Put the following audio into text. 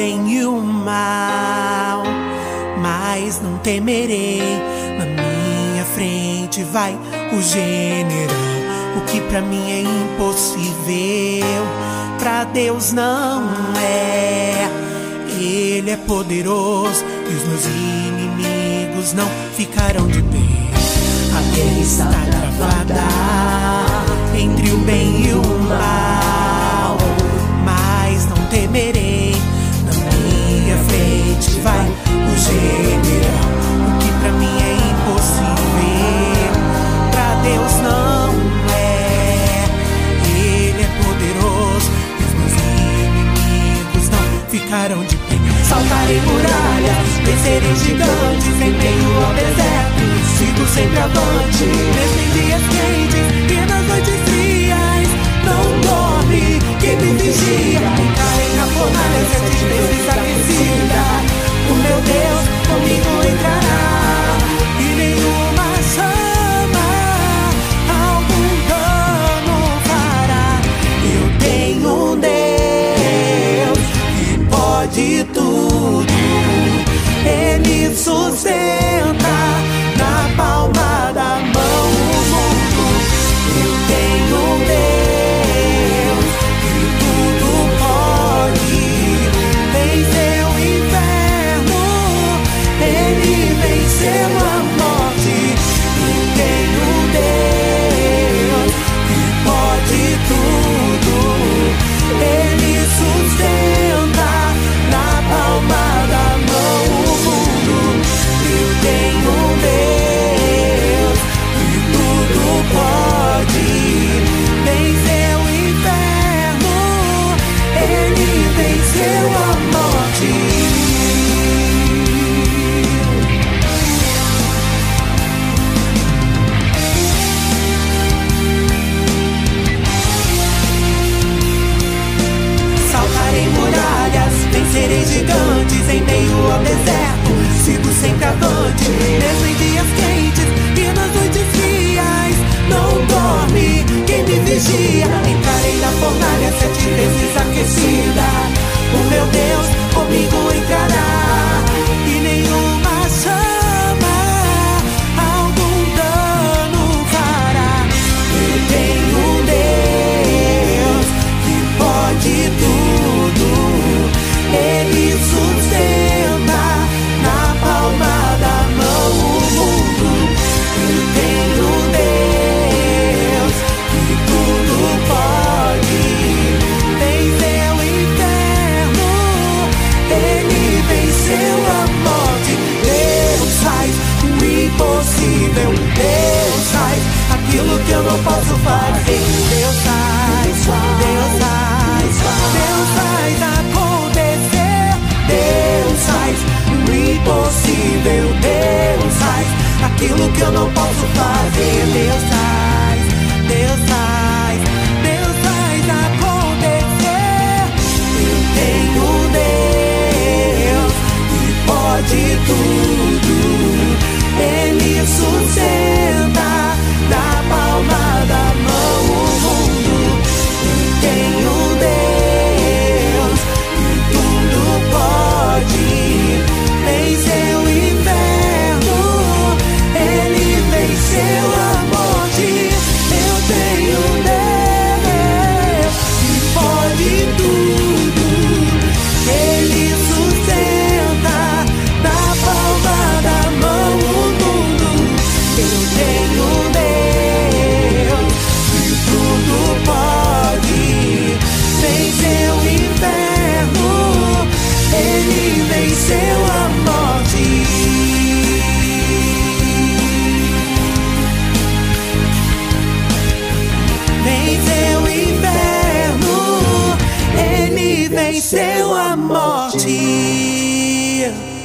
bem e o mal, mas não temerei. Na minha frente vai o general. O que pra mim é impossível, pra Deus não é. Ele é poderoso e os meus inimigos não ficarão de pé. A guerra está travada entre o bem e o mal, mas não temerei. Na minha frente vai o general. O que pra mim é impossível, pra Deus não é. Ele é poderoso e os meus inimigos não ficarão de pé. Saltarei muralhas, vencerei gigantes em meio ao deserto. Sigo sempre avante, mesmo em dias quentes e nas noites frias. Não dorme quem me vigia. Entrarei na fornalha 7 vezes aquecida. O meu Deus comigo entrará, e nenhuma chama algum dano fará. Eu tenho um Deus que pode tudo. Ele sustenta na palma da mão o mundo. Eu tenho um Deus que tudo pode. Venceu o inferno, ele venceu a morte. Eu tenho um Deus que pode tudo. Ele sustenta na palma da mão o mundo. Eu tenho um Deus que tudo pode. Venceu o inferno, ele venceu a morte. Saltarei muralhas, vencerei gigantes em meio ao deserto. Sigo sempre avante, mesmo em dias quentes e nas noites frias. Não dorme quem me vigia. Entrarei na fornalha 7 vezes aquecida. O meu Deus comigo entrará, e nenhuma chama algum dano fará. Eu tenho um Deus que pode tudo. Ele sustenta na palma da mão o mundo. Eu tenho um Deus que tudo pode. Venceu o inferno, ele venceu a morte. Deus faz o impossível. Deus faz aquilo que eu não posso fazer. Deus faz, Deus faz, Deus faz acontecer. Deus faz o impossível. Deus faz aquilo que eu não posso fazer. Deus faz, Deus faz, Deus faz acontecer. Eu tenho um Deus que pode tudo. Ele sustenta na palma da mão o mundo. Eu tenho um Deus que tudo pode. Venceu o inferno, ele venceu a morte. Eu tenho um Deus que pode tudo. Ele sustenta na palma da mão o mundo. Eu tenho um Deus que tudo pode. Venceu o inferno, ele venceu a morte. Venceu o inferno, ele venceu a morte.